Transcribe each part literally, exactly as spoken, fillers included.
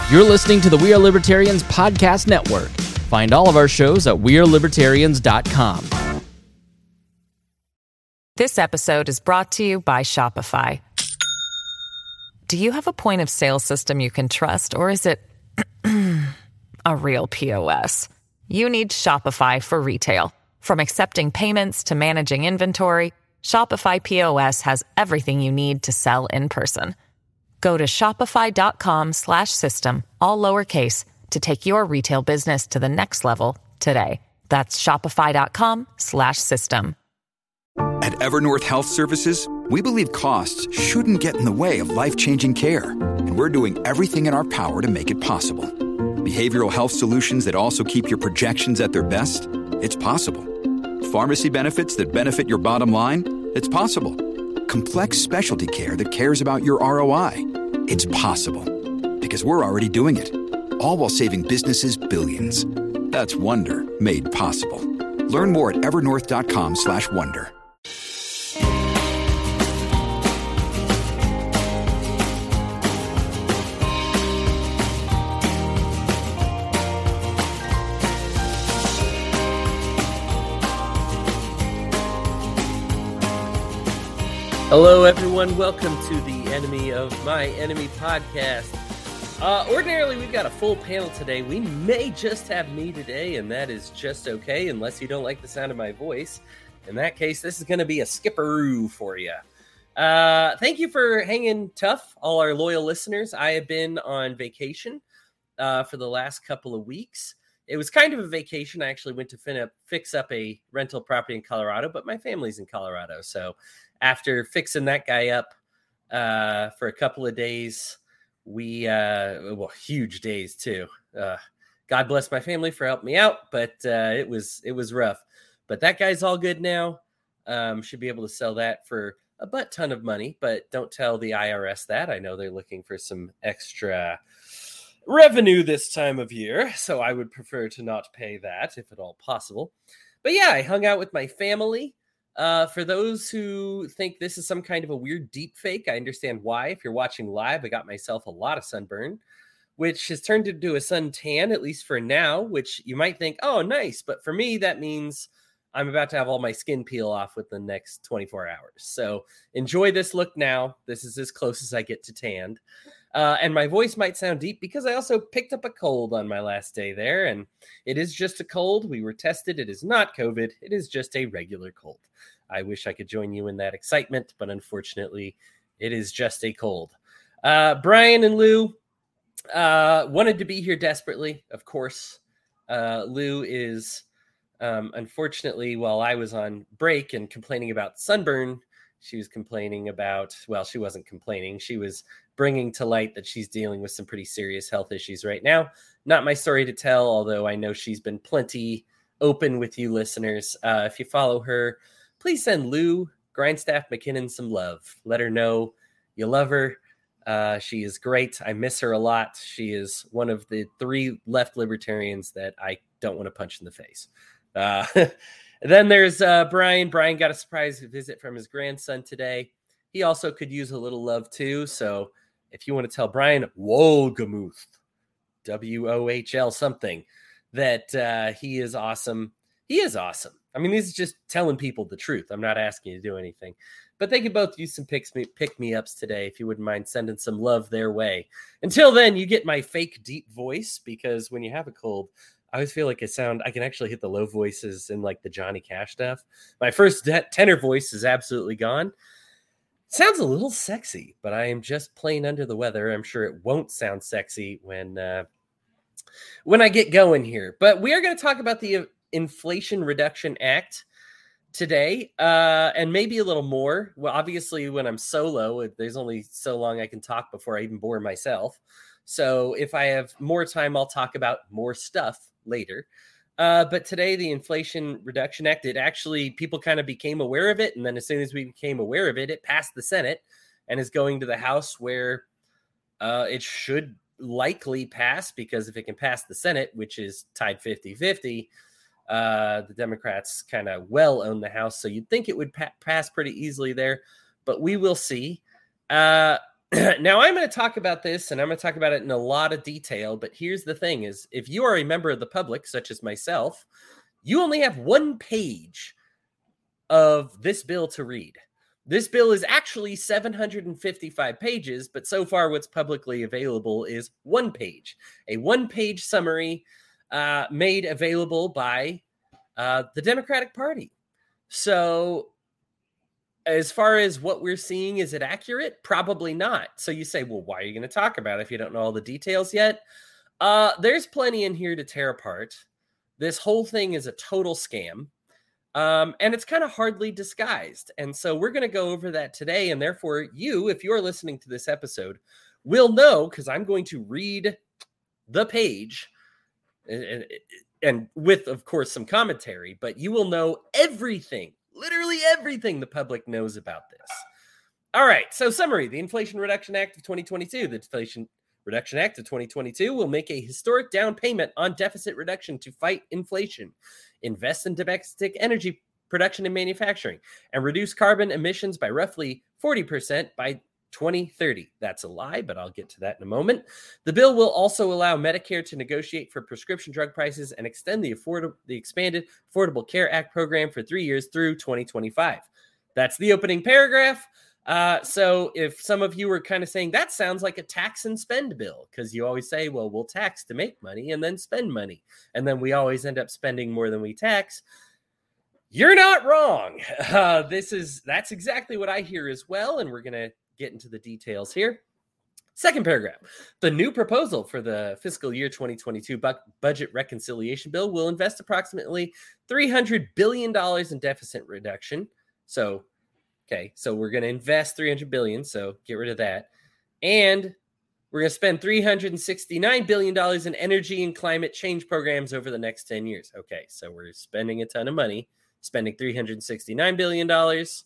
You're listening to the We Are Libertarians Podcast Network. Find all of our shows at we are libertarians dot com. This episode is brought to you by Shopify. Do you have a point of sale system you can trust, or is it a real P O S? You need Shopify for retail. From accepting payments to managing inventory, Shopify P O S has everything you need to sell in person. Go to shopify.com slash system, all lowercase, to take your retail business to the next level today. That's shopify.com slash system. At Evernorth Health Services, we believe costs shouldn't get in the way of life-changing care, and we're doing everything in our power to make it possible. Behavioral health solutions that also keep your projections at their best? It's possible. Pharmacy benefits that benefit your bottom line? It's possible. Complex specialty care that cares about your R O I? It's possible. Because we're already doing it. All while saving businesses billions. That's Wonder made possible. Learn more at evernorth.com slash wonder. Hello, everyone. Welcome to the Enemy of My Enemy podcast. Uh, ordinarily, we've got a full panel today. We may just have me today, and that is just okay, unless you don't like the sound of my voice. In that case, this is going to be a skipperoo for you. Uh, thank you for hanging tough, all our loyal listeners. I have been on vacation uh, for the last couple of weeks. It was kind of a vacation. I actually went to fin up, fix up a rental property in Colorado, but my family's in Colorado, so after fixing that guy up uh, for a couple of days, we, uh, well, huge days too. Uh, God bless my family for helping me out, but uh, it was it was rough. But that guy's all good now. Um, should be able to sell that for a butt ton of money, but don't tell the I R S that. I know they're looking for some extra revenue this time of year, so I would prefer to not pay that if at all possible. But yeah, I hung out with my family. Uh, for those who think this is some kind of a weird deep fake, I understand why. If you're watching live, I got myself a lot of sunburn, which has turned into a suntan, at least for now, which you might think, oh, nice. But for me, that means I'm about to have all my skin peel off within the next twenty-four hours. So enjoy this look now. This is as close as I get to tanned. Uh, and my voice might sound deep because I also picked up a cold on my last day there. And it is just a cold. We were tested. It is not COVID. It is just a regular cold. I wish I could join you in that excitement, but unfortunately, it is just a cold. Uh, Brian and Lou uh, wanted to be here desperately, of course. Uh, Lou is, um, unfortunately, while I was on break and complaining about sunburn, she was complaining about, well, she wasn't complaining. She was bringing to light that she's dealing with some pretty serious health issues right now. Not my story to tell, although I know she's been plenty open with you listeners. Uh, if you follow her, please send Lou Grindstaff McKinnon some love. Let her know you love her. Uh, she is great. I miss her a lot. She is one of the three left libertarians that I don't want to punch in the face. Uh, then there's uh, Brian. Brian got a surprise visit from his grandson today. He also could use a little love too. So if you want to tell Brian, Wolgamuth, W O H L something, that uh, he is awesome. He is awesome. I mean, this is just telling people the truth. I'm not asking you to do anything. But they could both use some picks me, pick-me-ups today if you wouldn't mind sending some love their way. Until then, you get my fake deep voice, because when you have a cold, I always feel like I sound, I can actually hit the low voices in like the Johnny Cash stuff. My first de- tenor voice is absolutely gone. Sounds a little sexy, but I am just plain under the weather. I'm sure it won't sound sexy when, uh, when I get going here. But we are going to talk about the Inflation Reduction Act today, uh, and maybe a little more. Well, obviously, when I'm solo, there's only so long I can talk before I even bore myself. So if I have more time, I'll talk about more stuff later. Uh, but today, the Inflation Reduction Act, it actually, people kind of became aware of it. And then as soon as we became aware of it, it passed the Senate and is going to the House, where uh, it should likely pass, because if it can pass the Senate, which is tied fifty-fifty, Uh, the Democrats kind of well own the House, so you'd think it would pa- pass pretty easily there, but we will see. Uh, Now, I'm going to talk about this, and I'm going to talk about it in a lot of detail, but here's the thing is, if you are a member of the public, such as myself, you only have one page of this bill to read. This bill is actually seven hundred fifty-five pages, but so far what's publicly available is one page, a one-page summary uh, made available by uh, the Democratic Party. So as far as what we're seeing, is it accurate? Probably not. So you say, well, why are you going to talk about it if you don't know all the details yet? Uh, there's plenty in here to tear apart. This whole thing is a total scam. Um, and it's kind of hardly disguised. And so we're going to go over that today. And therefore, you, if you're listening to this episode, will know, because I'm going to read the page and, and with, of course, some commentary, but you will know everything, literally everything the public knows about this. All right. So summary, the Inflation Reduction Act of twenty twenty-two, the Inflation Reduction Act of twenty twenty-two will make a historic down payment on deficit reduction to fight inflation, invest in domestic energy production and manufacturing, and reduce carbon emissions by roughly forty percent by twenty thirty. That's a lie, but I'll get to that in a moment. The bill will also allow Medicare to negotiate for prescription drug prices and extend the, affordable, the expanded Affordable Care Act program for three years through twenty twenty-five. That's the opening paragraph. Uh, so if some of you were kind of saying that sounds like a tax and spend bill, because you always say, well, we'll tax to make money and then spend money. And then we always end up spending more than we tax. You're not wrong. Uh, this is, that's exactly what I hear as well. And we're going to get into the details here. Second paragraph, the new proposal for the fiscal year twenty twenty-two bu- budget reconciliation bill will invest approximately three hundred billion dollars in deficit reduction. So Okay, so we're going to invest three hundred billion dollars, so get rid of that. And we're going to spend three hundred sixty-nine billion dollars in energy and climate change programs over the next ten years. Okay, so we're spending a ton of money, spending three hundred sixty-nine billion dollars,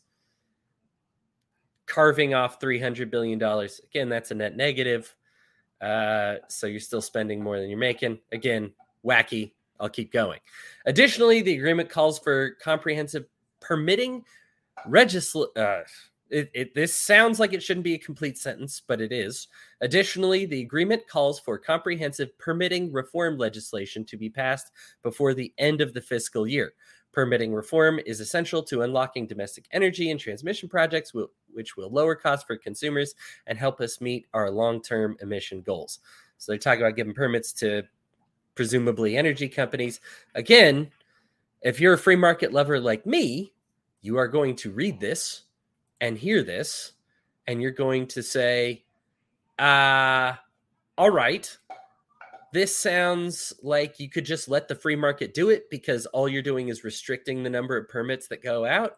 carving off three hundred billion dollars. Again, that's a net negative. Uh, so you're still spending more than you're making. Again, wacky. I'll keep going. Additionally, the agreement calls for comprehensive permitting Regisl- uh, it, it, this sounds like it shouldn't be a complete sentence, but it is. Additionally, the agreement calls for comprehensive permitting reform legislation to be passed before the end of the fiscal year. Permitting reform is essential to unlocking domestic energy and transmission projects, will, which will lower costs for consumers and help us meet our long-term emission goals. So they're talking about giving permits to presumably energy companies. Again, if you're a free market lover like me, you are going to read this and hear this, and you're going to say, uh, all right, this sounds like you could just let the free market do it because all you're doing is restricting the number of permits that go out.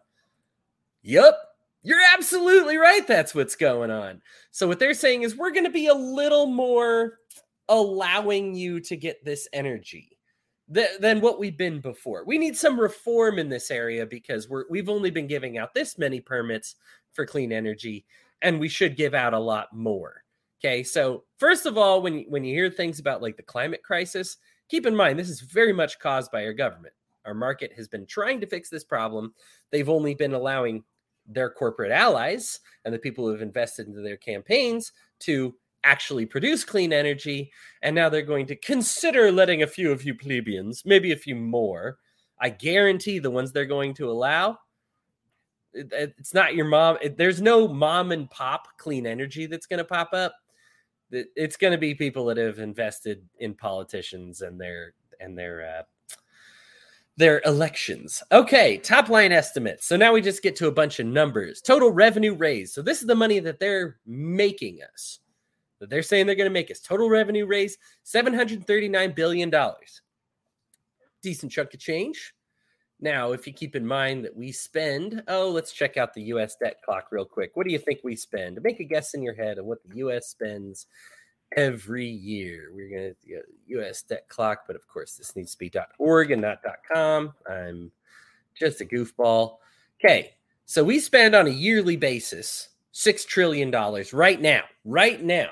Yup, you're absolutely right. That's what's going on. So what they're saying is we're going to be a little more allowing you to get this energy than what we've been before. We need some reform in this area because we're, we've only been giving out this many permits for clean energy, and we should give out a lot more. Okay, so first of all, when you, when you hear things about like the climate crisis, keep in mind this is very much caused by our government. Our market has been trying to fix this problem. They've only been allowing their corporate allies and the people who have invested into their campaigns to actually produce clean energy, and now they're going to consider letting a few of you plebeians, maybe a few more. I guarantee the ones they're going to allow, it, it's not your mom. It, there's no mom and pop clean energy that's going to pop up. It, it's going to be people that have invested in politicians and their and their uh, their elections. Okay, top line estimates. So now we just get to a bunch of numbers. Total revenue raised. So this is the money that they're making us. That they're saying they're going to make us. Total revenue raise, seven hundred thirty-nine billion dollars. Decent chunk of change. Now, if you keep in mind that we spend, oh, let's check out the U S debt clock real quick. What do you think we spend? Make a guess in your head of what the U S spends every year. We're going to uh, U S debt clock, but of course this needs to be .org and not .com. I'm just a goofball. Okay, so we spend on a yearly basis six trillion dollars right now, right now.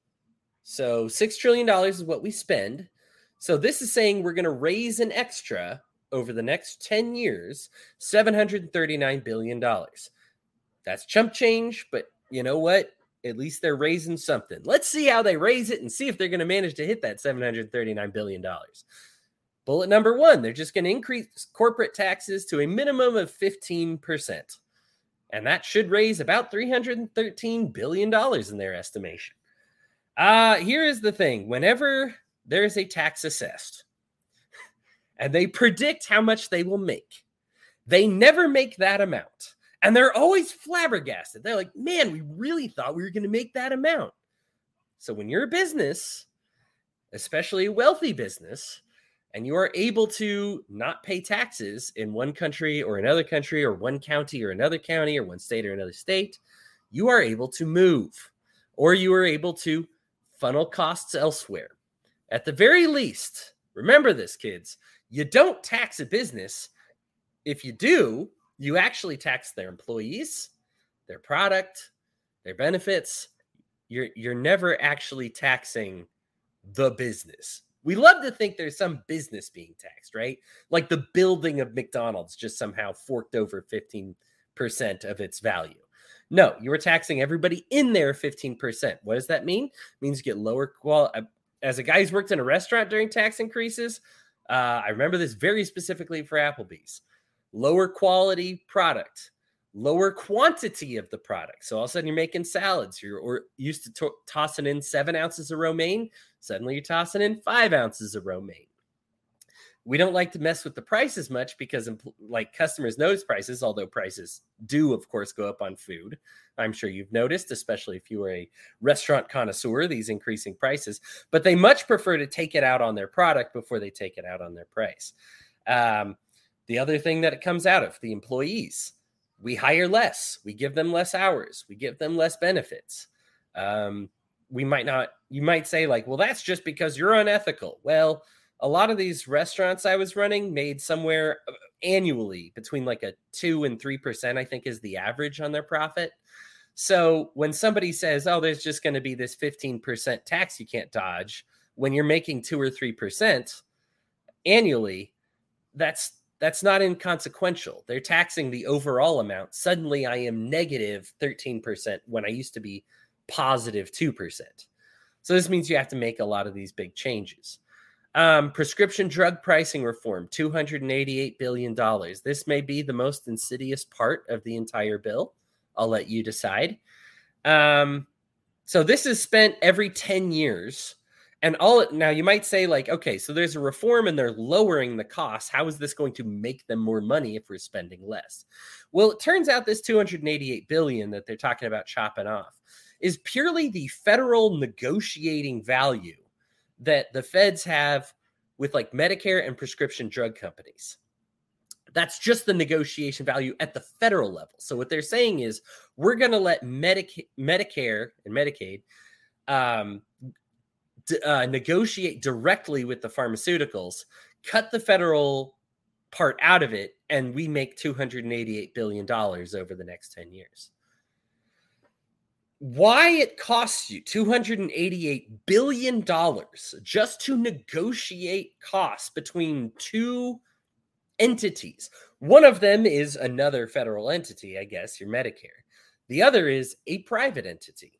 So six trillion dollars is what we spend. So this is saying we're going to raise an extra over the next ten years, seven hundred thirty-nine billion dollars. That's chump change, but you know what? At least they're raising something. Let's see how they raise it and see if they're going to manage to hit that seven hundred thirty-nine billion dollars. Bullet number one, they're just going to increase corporate taxes to a minimum of fifteen percent. And that should raise about three hundred thirteen billion dollars in their estimation. Uh, here is the thing. Whenever there's a tax assessed and they predict how much they will make, they never make that amount. And they're always flabbergasted. They're like, man, we really thought we were going to make that amount. So when you're a business, especially a wealthy business, and you are able to not pay taxes in one country or another country or one county or another county or one state or another state, you are able to move, or you are able to funnel costs elsewhere. At the very least, remember this, kids, you don't tax a business. If you do, you actually tax their employees, their product, their benefits. You're, you're never actually taxing the business. We love to think there's some business being taxed, right? Like the building of McDonald's just somehow forked over fifteen percent of its value. No, you were taxing everybody in there fifteen percent. What does that mean? It means you get lower quality. As a guy who's worked in a restaurant during tax increases, uh, I remember this very specifically for Applebee's. Lower quality product, lower quantity of the product. So all of a sudden you're making salads. You're or used to to- tossing in seven ounces of romaine. Suddenly you're tossing in five ounces of romaine. We don't like to mess with the prices much because like customers notice prices, although prices do, of course, go up on food. I'm sure you've noticed, especially if you are a restaurant connoisseur, these increasing prices. But they much prefer to take it out on their product before they take it out on their price. Um, The other thing that it comes out of, the employees, we hire less, we give them less hours, we give them less benefits. Um, we might not, you might say like, well, that's just because you're unethical. Well, a lot of these restaurants I was running made somewhere annually between like a two and three percent, I think is the average on their profit. So when somebody says, oh, there's just going to be this fifteen percent tax you can't dodge, when you're making two or three percent annually, that's That's not inconsequential. They're taxing the overall amount. Suddenly I am negative thirteen percent when I used to be positive two percent. So this means you have to make a lot of these big changes. Um, prescription drug pricing reform, two hundred eighty-eight billion dollars. This may be the most insidious part of the entire bill. I'll let you decide. Um, so this is spent every ten years. And all it, now you might say like, okay, so there's a reform and they're lowering the costs. How is this going to make them more money if we're spending less? Well, it turns out this two hundred eighty-eight billion dollars that they're talking about chopping off is purely the federal negotiating value that the feds have with like Medicare and prescription drug companies. That's just the negotiation value at the federal level. So what they're saying is we're going to let Medica- Medicare and Medicaid um, Uh, negotiate directly with the pharmaceuticals, cut the federal part out of it, and we make two hundred eighty-eight billion dollars over the next ten years. Why it costs you two hundred eighty-eight billion dollars just to negotiate costs between two entities. One of them is another federal entity, I guess, your Medicare. The other is a private entity.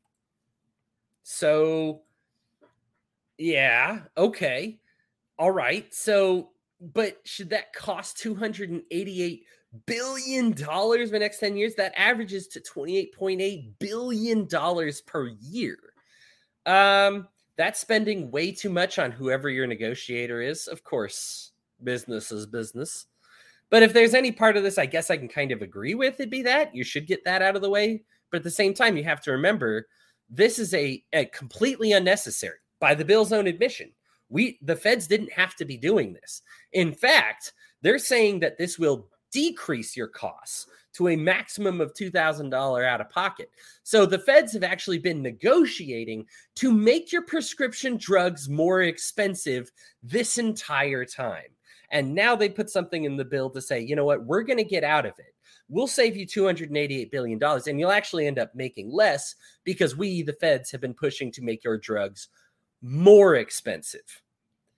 So yeah, okay. All right. So, but should that cost two hundred eighty-eight billion dollars in the next ten years? That averages to twenty-eight point eight billion dollars per year. Um, that's spending way too much on whoever your negotiator is. Of course, business is business. But if there's any part of this, I guess I can kind of agree with, it'd be that. You should get that out of the way. But at the same time, you have to remember, this is a, a completely unnecessary. By the bill's own admission, we the feds didn't have to be doing this. In fact, they're saying that this will decrease your costs to a maximum of two thousand dollars out of pocket. So the feds have actually been negotiating to make your prescription drugs more expensive this entire time. And now they put something in the bill to say, you know what, we're going to get out of it. We'll save you two hundred eighty-eight billion dollars, and you'll actually end up making less because we, the feds, have been pushing to make your drugs more expensive.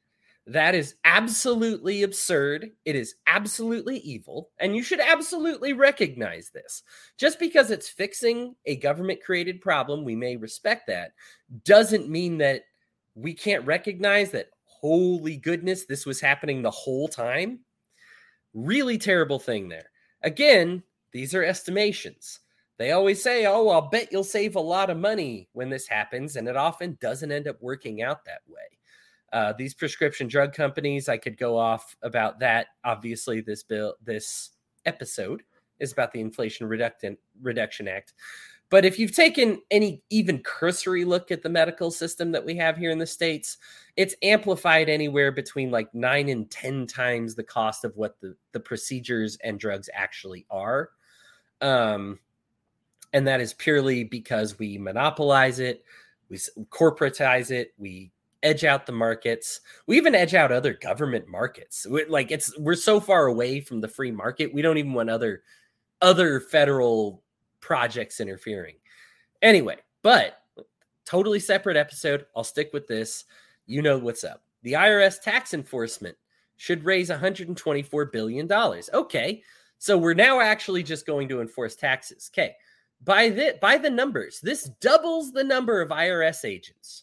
That is absolutely absurd. It is absolutely evil. And you should absolutely recognize this. Just because it's fixing a government-created problem, we may respect that, doesn't mean that we can't recognize that, holy goodness, this was happening the whole time. Really terrible thing there. Again, these are estimations. They always say, oh, I'll bet you'll save a lot of money when this happens. And it often doesn't end up working out that way. Uh, these prescription drug companies, I could go off about that. Obviously, this bill, this episode is about the Inflation Reduction, Reduction Act. But if you've taken any even cursory look at the medical system that we have here in the States, it's amplified anywhere between like nine and ten times the cost of what the, the procedures and drugs actually are. Um, and that is purely because we monopolize it, we corporatize it, we edge out the markets. We even edge out other government markets. We're, like it's we're so far away from the free market. We don't even want other other federal projects interfering. Anyway, but totally separate episode. I'll stick with this. You know what's up. The I R S tax enforcement should raise one hundred twenty-four billion dollars. Okay, so we're now actually just going to enforce taxes. Okay, by the by the numbers, this doubles the number of I R S agents.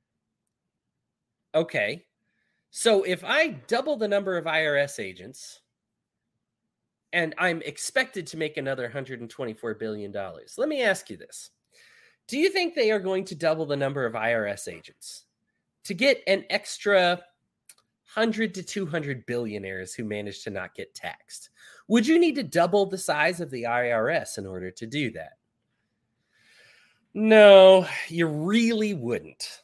Okay, so if I double the number of I R S agents and I'm expected to make another one hundred twenty-four billion dollars, let me ask you this. Do you think they are going to double the number of I R S agents to get an extra one hundred to two hundred billionaires who manage to not get taxed? Would you need to double the size of the I R S in order to do that? No, you really wouldn't.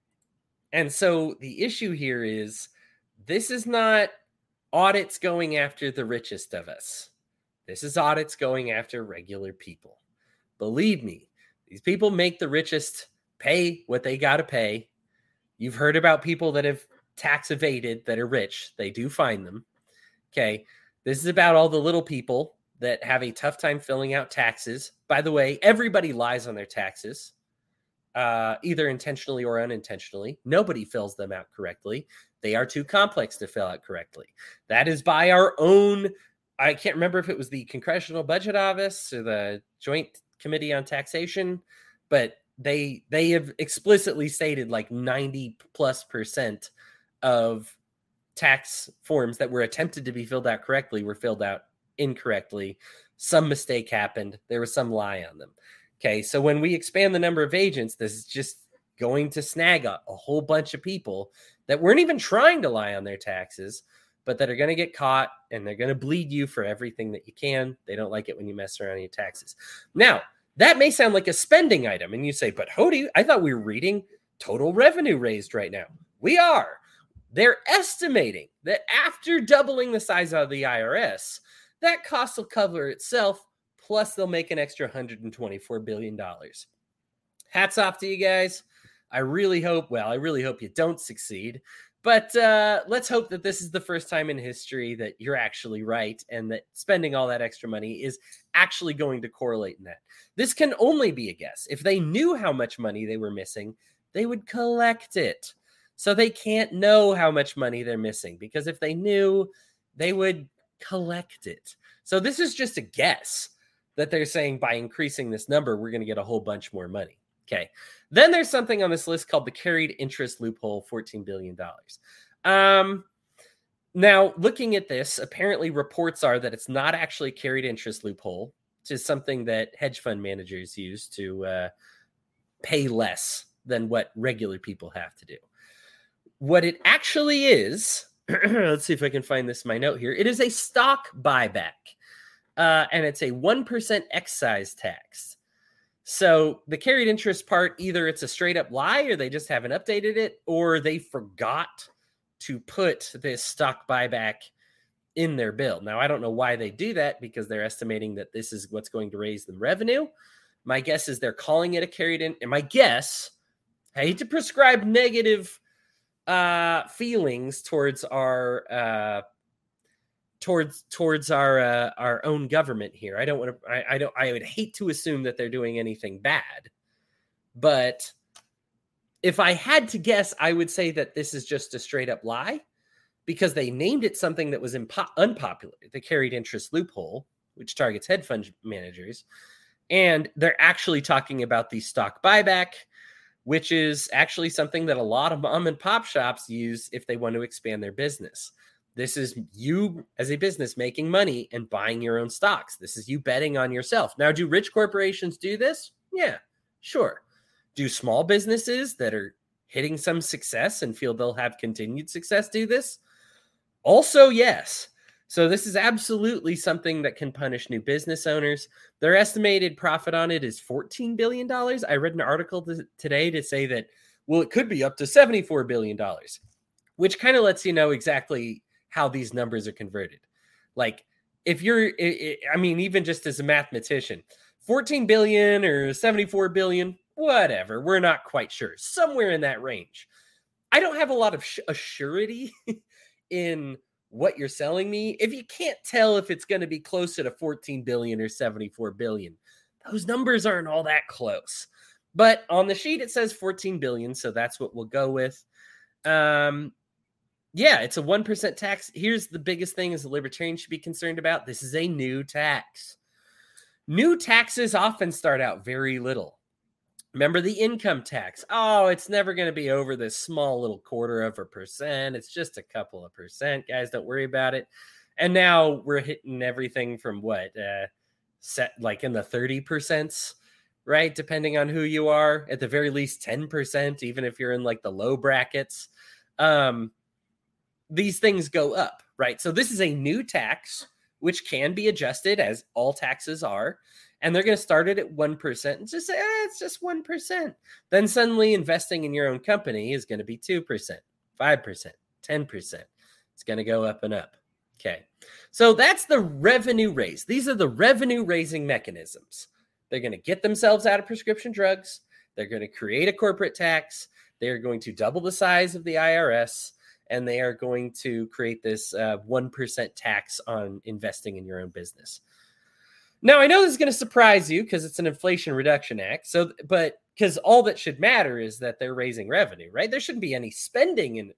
And so the issue here is this is not audits going after the richest of us. This is audits going after regular people. Believe me, these people make the richest pay what they got to pay. You've heard about people that have tax evaded that are rich. They do find them. Okay. This is about all the little people that have a tough time filling out taxes. By the way, everybody lies on their taxes. Uh, either intentionally or unintentionally. Nobody fills them out correctly. They are too complex to fill out correctly. That is by our own, I can't remember if it was the Congressional Budget Office or the Joint Committee on Taxation, but they they have explicitly stated like ninety plus percent of tax forms that were attempted to be filled out correctly were filled out incorrectly. Some mistake happened. There was some lie on them. Okay, so when we expand the number of agents, this is just going to snag a, a whole bunch of people that weren't even trying to lie on their taxes, but that are going to get caught and they're going to bleed you for everything that you can. They don't like it when you mess around on your taxes. Now, that may sound like a spending item, and you say, but Hody, I thought we were reading total revenue raised right now. We are. They're estimating that after doubling the size of the I R S, that cost will cover itself. Plus, they'll make an extra one hundred twenty-four billion dollars. Hats off to you guys. I really hope, well, I really hope you don't succeed. But uh, let's hope that this is the first time in history that you're actually right and that spending all that extra money is actually going to correlate in that. This can only be a guess. If they knew how much money they were missing, they would collect it. So they can't know how much money they're missing because if they knew, they would collect it. So this is just a guess that they're saying by increasing this number, we're going to get a whole bunch more money. Okay. Then there's something on this list called the carried interest loophole, fourteen billion dollars. Um, now, looking at this, apparently reports are that it's not actually a carried interest loophole, which is something that hedge fund managers use to uh, pay less than what regular people have to do. What it actually is, let's see if I can find this in my note here. It is a stock buyback. Uh, and it's a one percent excise tax. So the carried interest part, either it's a straight up lie or they just haven't updated it, or they forgot to put this stock buyback in their bill. Now, I don't know why they do that because they're estimating that this is what's going to raise the revenue. My guess is they're calling it a carried in. And my guess, I hate to prescribe negative uh, feelings towards our uh towards towards our uh, our own government here. I don't want to I, I don't I would hate to assume that they're doing anything bad. But if I had to guess, I would say that this is just a straight up lie because they named it something that was impo- unpopular, the carried interest loophole, which targets hedge fund managers. And they're actually talking about the stock buyback, which is actually something that a lot of mom and pop shops use if they want to expand their business. This is you as a business making money and buying your own stocks. This is you betting on yourself. Now, do rich corporations do this? Yeah, sure. Do small businesses that are hitting some success and feel they'll have continued success do this? Also, yes. So this is absolutely something that can punish new business owners. Their estimated profit on it is fourteen billion dollars. I read an article th- today to say that, well, it could be up to seventy-four billion dollars, which kind of lets you know exactly how these numbers are converted. Like if you're, I mean, even just as a mathematician, fourteen billion or seventy-four billion, whatever, we're not quite sure. Somewhere in that range. I don't have a lot of sh- assurity in what you're selling me. If you can't tell if it's going to be closer to fourteen billion or seventy-four billion, those numbers aren't all that close. But on the sheet, it says fourteen billion. So that's what we'll go with. Um, yeah, it's a one percent tax. Here's the biggest thing as a libertarian should be concerned about. This is a new tax. New taxes often start out very little. Remember the income tax. Oh, it's never going to be over this small little quarter of a percent. It's just a couple of percent. Guys, don't worry about it. And now we're hitting everything from what? Uh, set like in the thirty percent, right? Depending on who you are. At the very least, ten percent, even if you're in like the low brackets. Um, these things go up, right? So this is a new tax, which can be adjusted as all taxes are. And they're going to start it at one percent and just say, eh, it's just one percent. Then suddenly investing in your own company is going to be two percent, five percent, ten percent. It's going to go up and up. Okay. So that's the revenue raise. These are the revenue raising mechanisms. They're going to get themselves out of prescription drugs. They're going to create a corporate tax. They're going to double the size of the I R S. And they are going to create this uh, one percent tax on investing in your own business. Now, I know this is going to surprise you because it's an Inflation Reduction Act. So, but because all that should matter is that they're raising revenue, right? There shouldn't be any spending in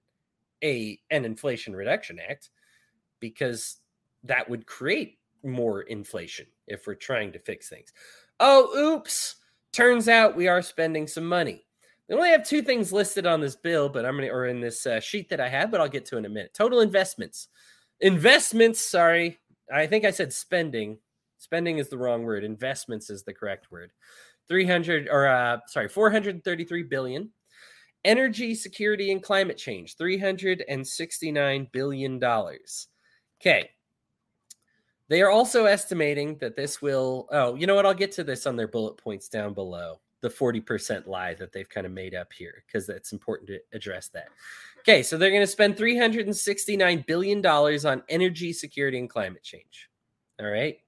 a an Inflation Reduction Act because that would create more inflation if we're trying to fix things. Oh, oops. Turns out we are spending some money. They only have two things listed on this bill, but I'm going to, or in this uh, sheet that I have, but I'll get to in a minute. Total investments. Investments, sorry. I think I said spending. Spending is the wrong word. Investments is the correct word. three hundred or uh, sorry, four hundred thirty-three billion. Energy security and climate change, three hundred sixty-nine billion dollars. Okay. They are also estimating that this will, oh, you know what? I'll get to this on their bullet points down below. The forty percent lie that they've kind of made up here, because it's important to address that. Okay, so they're going to spend three hundred sixty-nine billion dollars on energy security and climate change. All right.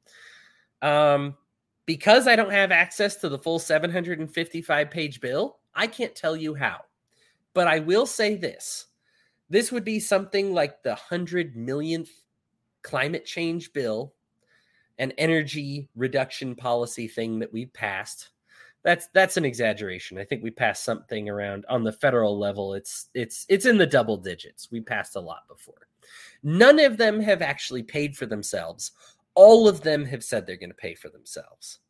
Um, because I don't have access to the full seven hundred fifty-five page bill, I can't tell you how. But I will say this. This would be something like the one hundred millionth climate change bill, an energy reduction policy thing that we've passed. That's that's an exaggeration. I think we passed something around on the federal level. It's it's it's in the double digits. We passed a lot before. None of them have actually paid for themselves. All of them have said they're going to pay for themselves.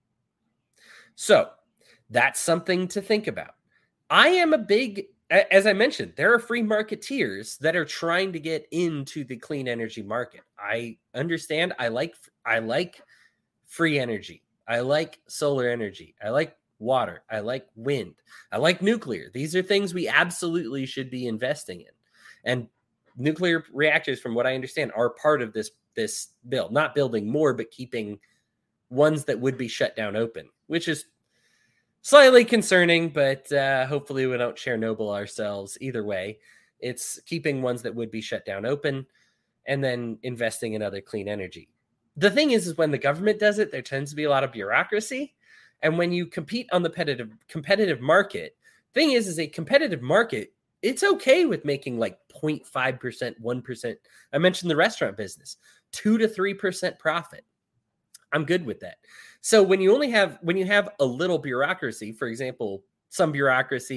So that's something to think about. I am a big, as I mentioned, there are free marketeers that are trying to get into the clean energy market. I understand. I like I like free energy. I like solar energy. I like water. I like wind. I like nuclear. These are things we absolutely should be investing in. And nuclear reactors, from what I understand, are part of this, this bill. Not building more, but keeping ones that would be shut down open, which is slightly concerning, but uh, hopefully we don't Chernobyl ourselves. Either way, it's keeping ones that would be shut down open and then investing in other clean energy. The thing is, is when the government does it, there tends to be a lot of bureaucracy. And when you compete on the competitive, competitive market, thing is, is a competitive market, it's okay with making like zero point five percent, one percent. I mentioned the restaurant business, two to three percent profit. I'm good with that. So when you only have, when you have a little bureaucracy, for example, some bureaucracy,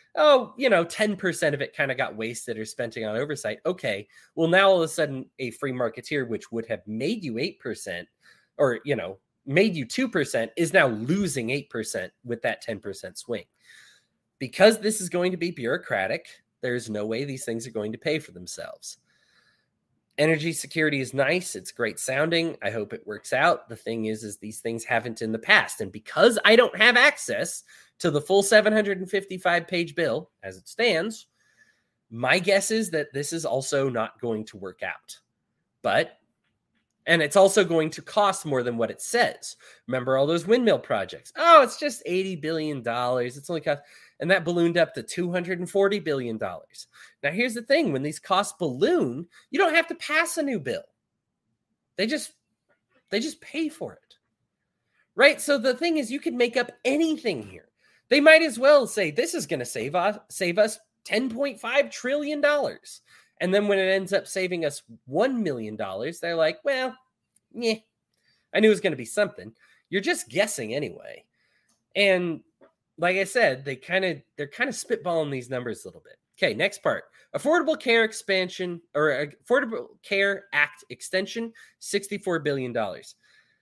oh, you know, ten percent of it kind of got wasted or spent on oversight. Okay, well, now all of a sudden a free marketeer, which would have made you eight percent or, you know, made you two percent, is now losing eight percent with that ten percent swing. Because this is going to be bureaucratic, there's no way these things are going to pay for themselves. Energy security is nice. It's great sounding. I hope it works out. The thing is, is these things haven't in the past. And because I don't have access to the full seven hundred fifty-five page bill as it stands, my guess is that this is also not going to work out. But, and it's also going to cost more than what it says. Remember all those windmill projects? Oh, it's just eighty billion dollars. It's only cost, and that ballooned up to two hundred forty billion dollars. Now, here's the thing. When these costs balloon, you don't have to pass a new bill. They just, they just pay for it. Right? So the thing is, you could make up anything here. They might as well say, this is going to save us, save us ten point five trillion dollars. And then when it ends up saving us one million dollars, they're like, well, yeah, I knew it was going to be something. You're just guessing anyway. And like I said, they kind of, they're kind of spitballing these numbers a little bit. Okay, next part. Affordable Care Expansion or Affordable Care Act extension, sixty-four billion dollars.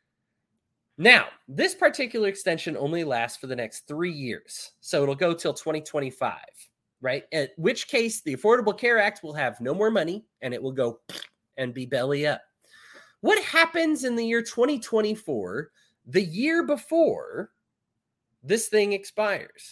Now, this particular extension only lasts for the next three years. So it'll go till twenty twenty-five, right? At which case the Affordable Care Act will have no more money and it will go and be belly up. What happens in the year twenty twenty-four, the year before this thing expires?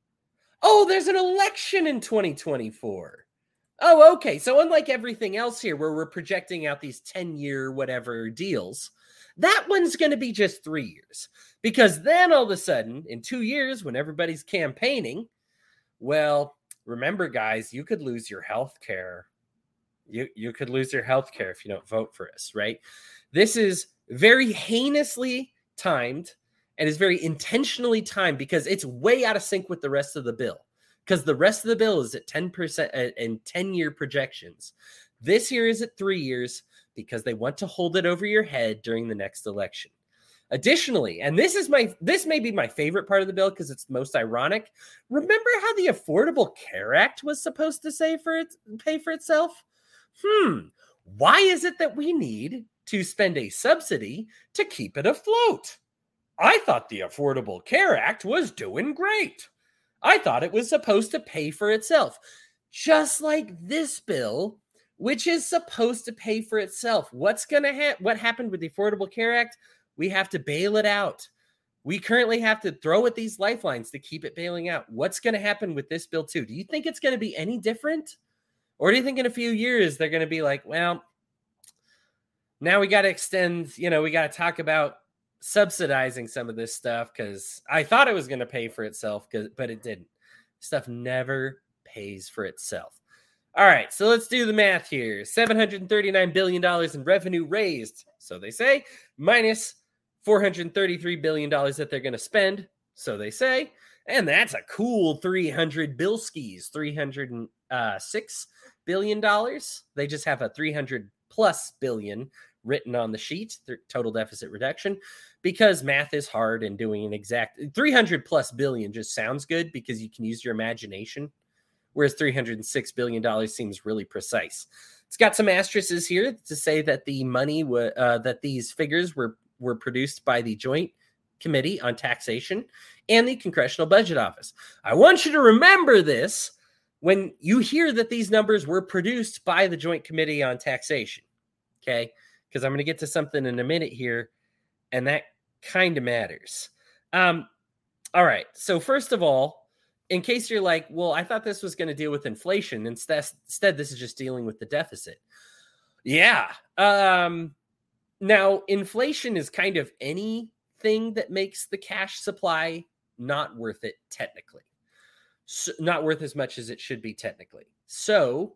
Oh, there's an election in twenty twenty-four. Oh, okay. So unlike everything else here where we're projecting out these ten-year whatever deals, that one's going to be just three years. Because then all of a sudden, in two years, when everybody's campaigning, well, remember, guys, you could lose your health care. You, you could lose your health care if you don't vote for us, right? This is very heinously timed. And is very intentionally timed because it's way out of sync with the rest of the bill. Because the rest of the bill is at ten percent and ten-year projections. This year is at three years because they want to hold it over your head during the next election. Additionally, and this is my this may be my favorite part of the bill because it's the most ironic. Remember how the Affordable Care Act was supposed to say for it, pay for itself? Hmm. Why is it that we need to spend a subsidy to keep it afloat? I thought the Affordable Care Act was doing great. I thought it was supposed to pay for itself. Just like this bill, which is supposed to pay for itself. What's going to happen? What happened with the Affordable Care Act? We have to bail it out. We currently have to throw at these lifelines to keep it bailing out. What's going to happen with this bill too? Do you think it's going to be any different? Or do you think in a few years they're going to be like, well, now we got to extend, you know, we got to talk about subsidizing some of this stuff because I thought it was going to pay for itself, but it didn't. Stuff never pays for itself. All right, so let's do the math here. seven hundred thirty-nine billion dollars in revenue raised, so they say, minus four hundred thirty-three billion dollars that they're going to spend, so they say, and that's a cool three hundred bilskis, three hundred six billion dollars. They just have a three hundred plus billion written on the sheet, total deficit reduction, because math is hard and doing an exact three hundred plus billion just sounds good because you can use your imagination, whereas three hundred six billion dollars seems really precise. It's got some asterisks here to say that the money, w- uh, that these figures were, were produced by the Joint Committee on Taxation and the Congressional Budget Office. I want you to remember this when you hear that these numbers were produced by the Joint Committee on Taxation, okay? Because I'm going to get to something in a minute here, and that kind of matters. Um, all right. So first of all, in case you're like, well, I thought this was going to deal with inflation. Instead, instead, this is just dealing with the deficit. Yeah. Um, now, inflation is kind of anything that makes the cash supply not worth it technically. So, not worth as much as it should be technically. So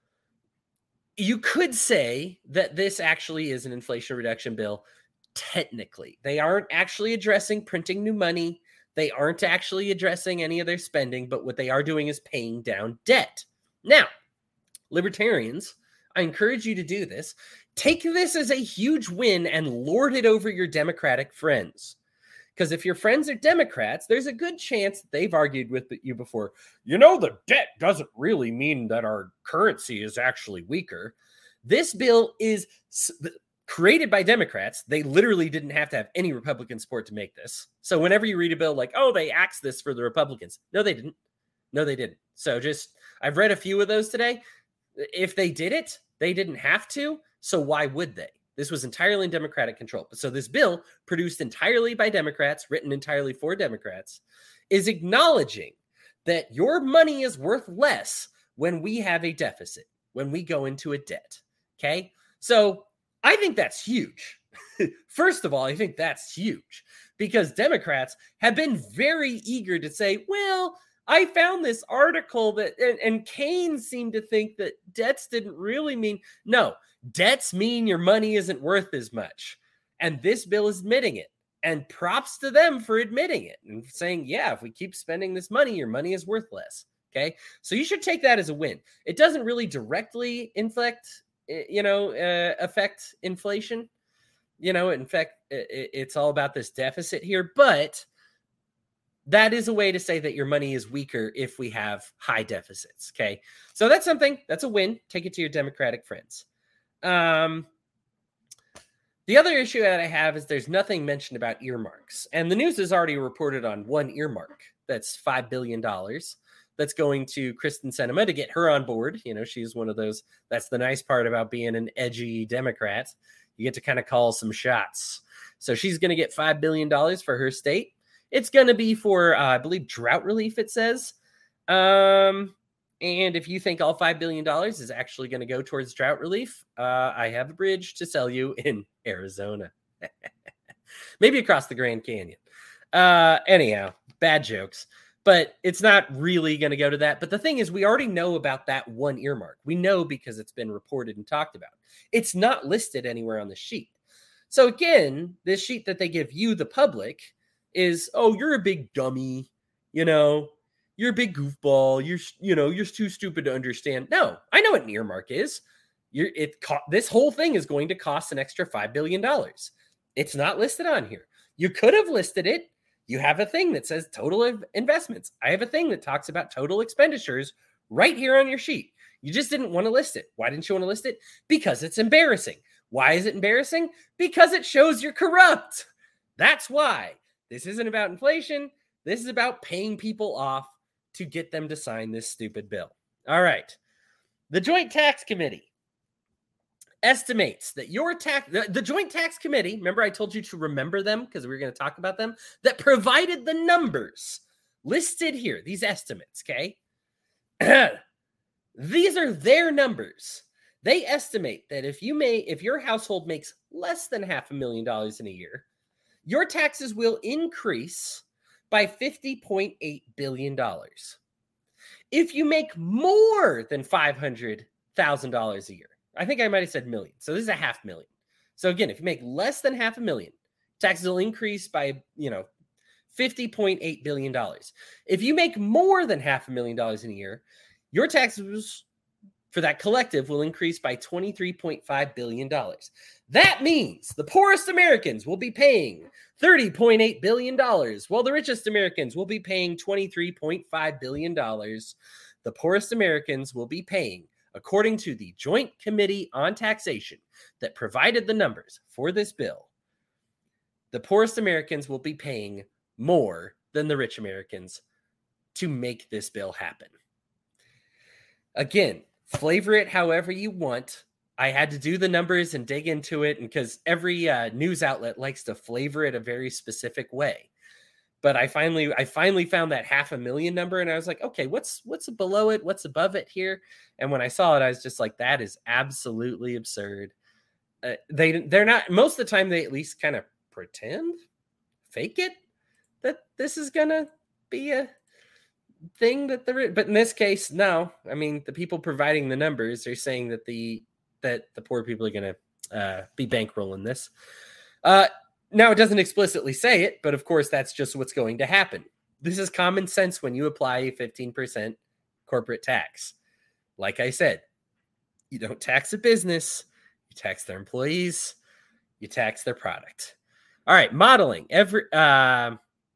you could say that this actually is an inflation reduction bill. Technically, they aren't actually addressing printing new money. They aren't actually addressing any of their spending, but what they are doing is paying down debt. Now, libertarians, I encourage you to do this. Take this as a huge win and lord it over your Democratic friends. Because if your friends are Democrats, there's a good chance that they've argued with you before. You know, the debt doesn't really mean that our currency is actually weaker. This bill is created by Democrats. They literally didn't have to have any Republican support to make this. So whenever you read a bill like, oh, they axed this for the Republicans. No, they didn't. No, they didn't. So just, I've read a few of those today. If they did it, they didn't have to. So why would they? This was entirely in Democratic control. So this bill, produced entirely by Democrats, written entirely for Democrats, is acknowledging that your money is worth less when we have a deficit, when we go into a debt. Okay? So I think that's huge. First of all, I think that's huge because Democrats have been very eager to say, well, I found this article that, and, and Keynes seemed to think that debts didn't really mean, no, debts mean your money isn't worth as much. And this bill is admitting it. And props to them for admitting it and saying, yeah, if we keep spending this money, your money is worth less. Okay. So you should take that as a win. It doesn't really directly inflect, you know, uh, affect inflation. You know, in fact, it, it's all about this deficit here, but that is a way to say that your money is weaker if we have high deficits. Okay. So that's something, that's a win. Take it to your Democratic friends. Um, the other issue that I have is there's nothing mentioned about earmarks. And the news has already reported on one earmark that's five billion dollars that's going to Kristen Sinema to get her on board. You know, she's one of those, that's the nice part about being an edgy Democrat. You get to kind of call some shots. So she's going to get five billion dollars for her state. It's going to be for, uh, I believe, drought relief, it says. Um, and if you think all five billion dollars is actually going to go towards drought relief, uh, I have a bridge to sell you in Arizona. Maybe across the Grand Canyon. Uh, anyhow, bad jokes. But it's not really going to go to that. But the thing is, we already know about that one earmark. We know because it's been reported and talked about. It's not listed anywhere on the sheet. So again, this sheet that they give you, the public, is, oh, you're a big dummy, you know, you're a big goofball, you're, you know, you're too stupid to understand. No, I know what an earmark is. You're, it co- this whole thing is going to cost an extra five billion dollars. It's not listed on here. You could have listed it. You have a thing that says total of investments. I have a thing that talks about total expenditures right here on your sheet. You just didn't want to list it. Why didn't you want to list it? Because it's embarrassing. Why is it embarrassing? Because it shows you're corrupt. That's why. This isn't about inflation. This is about paying people off to get them to sign this stupid bill. All right. The Joint Tax Committee estimates that your tax, the, the Joint Tax Committee, remember I told you to remember them because we were going to talk about them, that provided the numbers listed here, these estimates, okay? These are their numbers. They estimate that if you may, if your household makes less than half a million dollars in a year, your taxes will increase by fifty point eight billion dollars. If you make more than five hundred thousand dollars a year, I think I might have said million. So this is a half million. So again, if you make less than half a million, taxes will increase by, you know, fifty point eight billion dollars. If you make more than half a million dollars in a year, your taxes for that collective will increase by twenty-three point five billion dollars. That means the poorest Americans will be paying thirty point eight billion dollars, while the richest Americans will be paying twenty-three point five billion dollars. The poorest Americans will be paying, according to the Joint Committee on Taxation that provided the numbers for this bill, the poorest Americans will be paying more than the rich Americans to make this bill happen. Again, flavor it however you want. I had to do the numbers and dig into it because every uh, news outlet likes to flavor it a very specific way. But I finally, I finally found that half a million number, and I was like, okay, what's what's below it? What's above it here? And when I saw it, I was just like, that is absolutely absurd. Uh, they they're not, most of the time they at least kind of pretend, fake it, that this is gonna be a thing that they're, but in this case, no. I mean, the people providing the numbers are saying that the that the poor people are going to uh, be bankrolling this. Uh, now, it doesn't explicitly say it, but of course, that's just what's going to happen. This is common sense when you apply a fifteen percent corporate tax. Like I said, you don't tax a business, you tax their employees, you tax their product. All right, modeling. Every uh,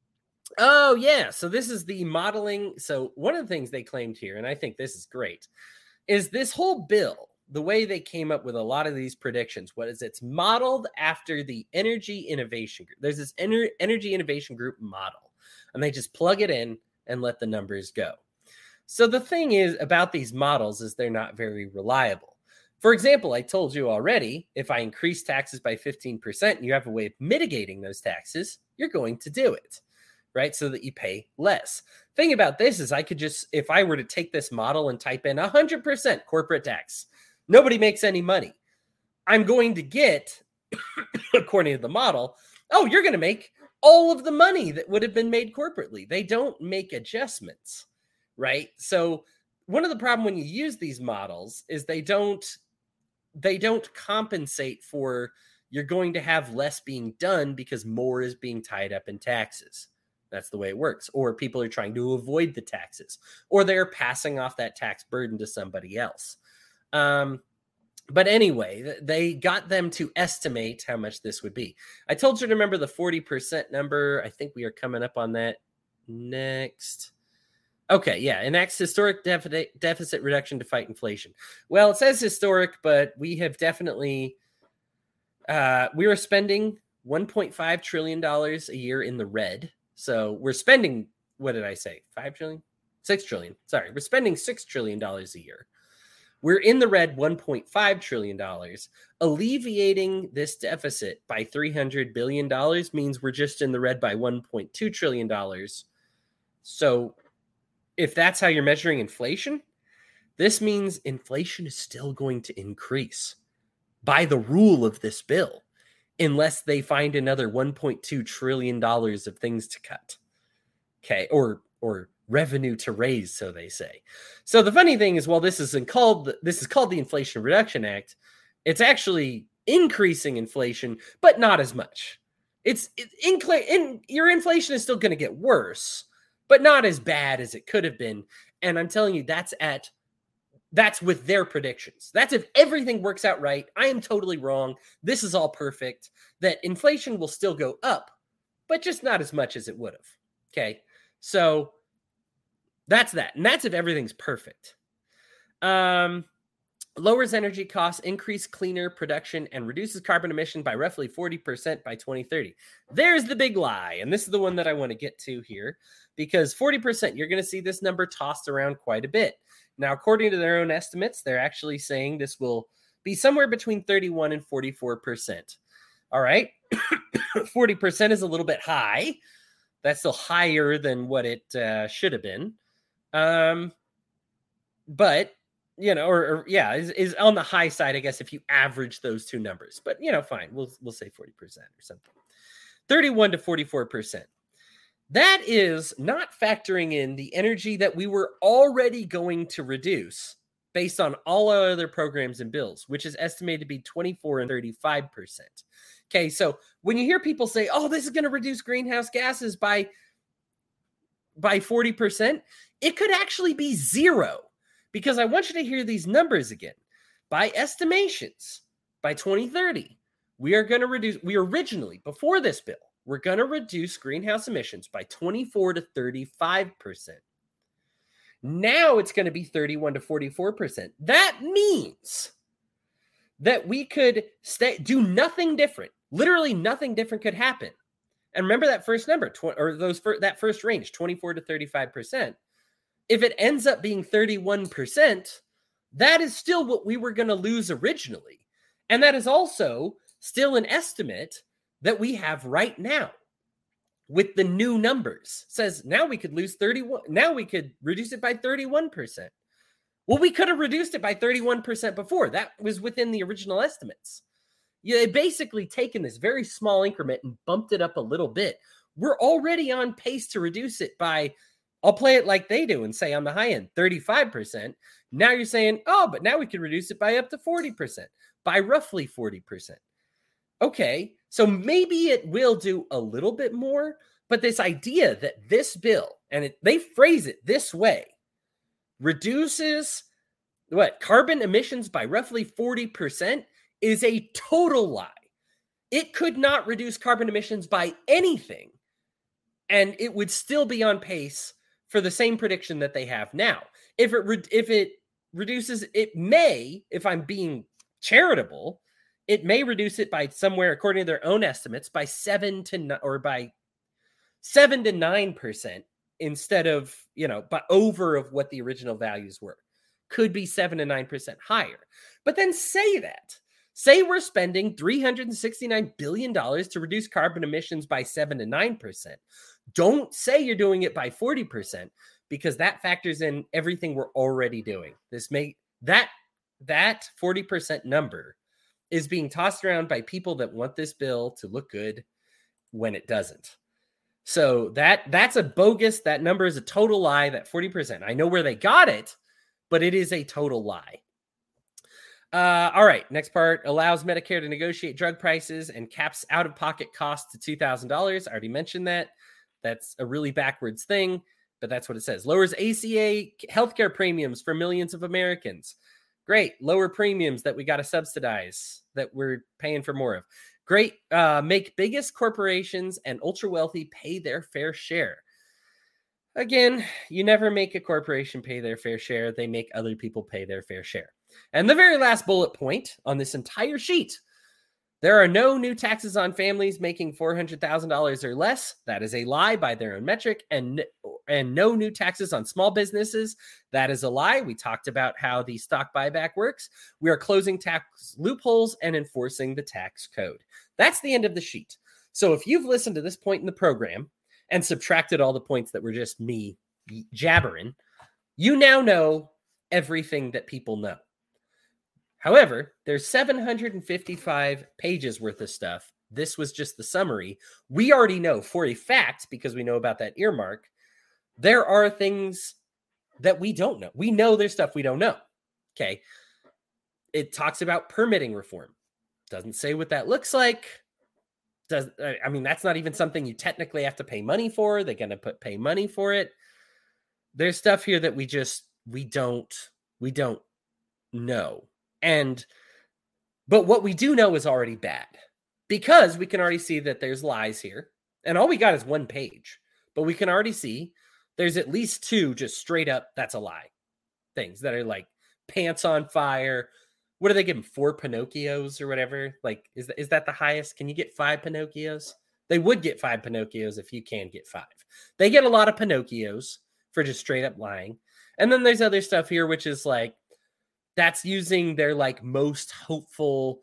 oh yeah, so this is the modeling. So one of the things they claimed here, and I think this is great, is this whole bill. The way they came up with a lot of these predictions, what is it's modeled after the Energy Innovation Group. There's this ener- Energy Innovation Group model, and they just plug it in and let the numbers go. So the thing is about these models is they're not very reliable. For example, I told you already, if I increase taxes by fifteen percent and you have a way of mitigating those taxes, you're going to do it, right? So that you pay less. Thing about this is I could just, if I were to take this model and type in one hundred percent corporate tax, nobody makes any money. I'm going to get, according to the model, oh, you're going to make all of the money that would have been made corporately. They don't make adjustments, right? So one of the problems when you use these models is they don't they don't compensate for you're going to have less being done because more is being tied up in taxes. That's the way it works. Or people are trying to avoid the taxes, or they're passing off that tax burden to somebody else. Um, but anyway, they got them to estimate how much this would be. I told you to remember the forty percent number. I think we are coming up on that next. Okay, yeah, enacts historic deficit, deficit reduction to fight inflation. Well, it says historic, but we have definitely, uh, we are spending one point five trillion dollars a year in the red. So we're spending, what did I say, five trillion dollars? six trillion dollars. Sorry, we're spending six trillion dollars a year. We're in the red one point five trillion dollars. Alleviating this deficit by three hundred billion dollars means we're just in the red by one point two trillion dollars. So if that's how you're measuring inflation, this means inflation is still going to increase by the rule of this bill, unless they find another one point two trillion dollars of things to cut. Okay, or or revenue to raise, so they say. So the funny thing is, while this isn't called this is called the Inflation Reduction Act, it's actually increasing inflation, but not as much. It's it, in, in, your inflation is still going to get worse, but not as bad as it could have been. And I'm telling you, that's at that's with their predictions. That's if everything works out right. I am totally wrong. This is all perfect. That inflation will still go up, but just not as much as it would have. Okay, so that's that. And that's if everything's perfect. Um, lowers energy costs, increase cleaner production, and reduces carbon emission by roughly forty percent by twenty thirty. There's the big lie. And this is the one that I want to get to here, because forty percent, you're going to see this number tossed around quite a bit. Now, according to their own estimates, they're actually saying this will be somewhere between thirty-one and forty-four percent. All right. forty percent is a little bit high. That's still higher than what it uh, should have been. Um, but, you know, or, or yeah, is, is on the high side, I guess, if you average those two numbers. But, you know, fine. We'll we'll say forty percent or something. thirty-one to forty-four percent. That is not factoring in the energy that we were already going to reduce based on all our other programs and bills, which is estimated to be twenty-four and thirty-five percent. Okay, so when you hear people say, oh, this is going to reduce greenhouse gases by, by forty percent, it could actually be zero, because I want you to hear these numbers again. By estimations, by twenty thirty, we are going to reduce, we originally, before this bill, we're going to reduce greenhouse emissions by twenty-four to thirty-five percent. Now it's going to be thirty-one to forty-four percent. That means that we could stay, do nothing different. Literally nothing different could happen. And remember that first number, tw- or those fir- that first range, twenty-four to thirty-five percent. If it ends up being thirty-one percent, that is still what we were going to lose originally. And that is also still an estimate that we have right now with the new numbers. It says now we could lose thirty-one. Now we could reduce it by thirty-one percent. Well, we could have reduced it by thirty-one percent before. That was within the original estimates. Yeah, they basically taken this very small increment and bumped it up a little bit. We're already on pace to reduce it by, I'll play it like they do and say on the high end, thirty-five percent. Now you're saying, oh, but now we could reduce it by up to forty percent, by roughly forty percent. Okay, so maybe it will do a little bit more, but this idea that this bill, and it, they phrase it this way, reduces what carbon emissions by roughly forty percent is a total lie. it could not reduce carbon emissions by anything, and it would still be on pace for the same prediction that they have now. If it re- if it reduces, it may, if I'm being charitable, it may reduce it by somewhere, according to their own estimates, by seven to nine, or by seven to nine percent instead of, you know, but over of what the original values were. Could be seven to nine percent higher. But then say that. Say we're spending three hundred sixty-nine billion dollars to reduce carbon emissions by seven to nine percent. Don't say you're doing it by forty percent, because that factors in everything we're already doing. This may that that forty percent number is being tossed around by people that want this bill to look good when it doesn't. So that that's a bogus, that number is a total lie, that forty percent. I know where they got it, but it is a total lie. Uh, all right, next part. Allows Medicare to negotiate drug prices and caps out-of-pocket costs to two thousand dollars. I already mentioned that. That's a really backwards thing, but that's what it says. Lowers A C A healthcare premiums for millions of Americans. Great. Lower premiums that we got to subsidize, that we're paying for more of. Great. Uh, make biggest corporations and ultra-wealthy pay their fair share. Again, you never make a corporation pay their fair share. They make other people pay their fair share. And the very last bullet point on this entire sheet: there are no new taxes on families making four hundred thousand dollars or less. That is a lie by their own metric. And, and no new taxes on small businesses. That is a lie. We talked about how the stock buyback works. We are closing tax loopholes and enforcing the tax code. That's the end of the sheet. So if you've listened to this point in the program and subtracted all the points that were just me jabbering, you now know everything that people know. However, there's seven hundred fifty-five pages worth of stuff. This was just the summary. We already know for a fact, because we know about that earmark, there are things that we don't know. We know there's stuff we don't know. Okay. It talks about permitting reform. Doesn't say what that looks like. Does I mean, that's not even something you technically have to pay money for. They're going to put pay money for it. There's stuff here that we just, we don't, we don't know. And, but what we do know is already bad, because we can already see that there's lies here, and all we got is one page, but we can already see there's at least two just straight up, that's a lie things that are like pants on fire. What do they give them? Four Pinocchios or whatever? Like, is that, is that the highest? Can you get five Pinocchios? They would get five Pinocchios if you can get five. They get a lot of Pinocchios for just straight up lying. And then there's other stuff here, which is like, that's using their like most hopeful,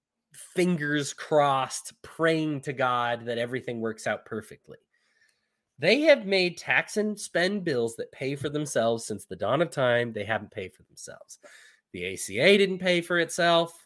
fingers crossed, praying to God that everything works out perfectly. They have made tax and spend bills that pay for themselves since the dawn of time. They haven't paid for themselves. The A C A didn't pay for itself.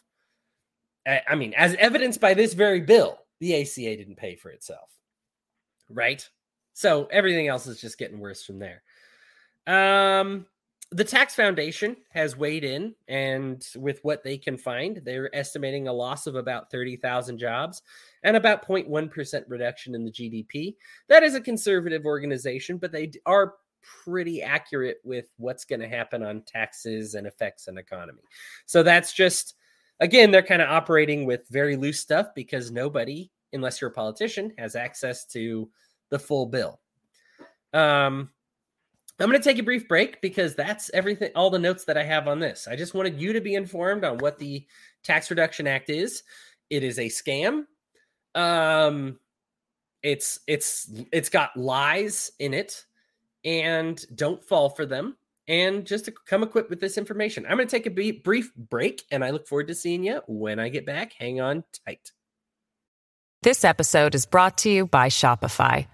I mean, as evidenced by this very bill, the A C A didn't pay for itself. Right? So everything else is just getting worse from there. Um... The Tax Foundation has weighed in, and with what they can find, they're estimating a loss of about thirty thousand jobs and about zero point one percent reduction in the G D P. That is a conservative organization, but they are pretty accurate with what's going to happen on taxes and effects on economy. So that's just, again, they're kind of operating with very loose stuff, because nobody, unless you're a politician, has access to the full bill. Um, I'm going to take a brief break, because that's everything, all the notes that I have on this. I just wanted you to be informed on what the Tax Reduction Act is. It is a scam. Um, it's it's it's got lies in it, and don't fall for them. And just to come equipped with this information, I'm going to take a brief break, and I look forward to seeing you when I get back. Hang on tight. This episode is brought to you by Shopify.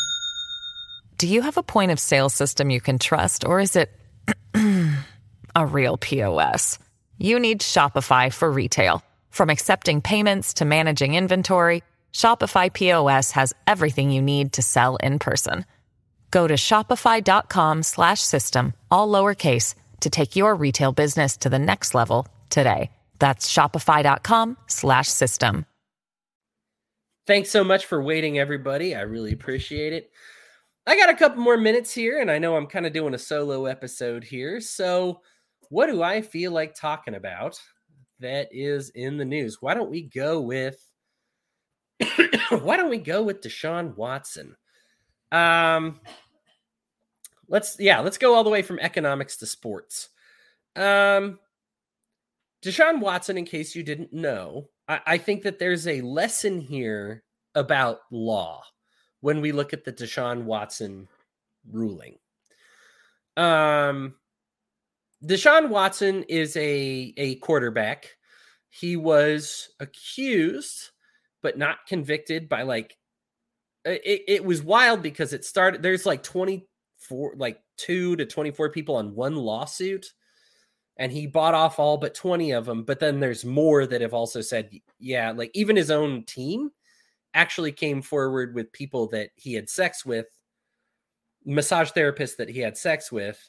Do you have a point of sale system you can trust, or is it a real P O S? You need Shopify for retail. From accepting payments to managing inventory, Shopify P O S has everything you need to sell in person. Go to shopify.com slash system, all lowercase, to take your retail business to the next level today. That's shopify.com slash system. Thanks so much for waiting, everybody. I really appreciate it. I got a couple more minutes here, and I know I'm kind of doing a solo episode here. So what do I feel like talking about that is in the news? Why don't we go with why don't we go with Deshaun Watson? Um, let's, yeah, let's go all the way from economics to sports. Um, Deshaun Watson, in case you didn't know, I, I think that there's a lesson here about law when we look at the Deshaun Watson ruling. Um, Deshaun Watson is a, a quarterback. He was accused, but not convicted by like, it, it was wild because it started, there's like twenty-four, like two to twenty-four people on one lawsuit, and he bought off all but twenty of them. But then there's more that have also said, yeah, like even his own team actually came forward with people that he had sex with, massage therapists that he had sex with.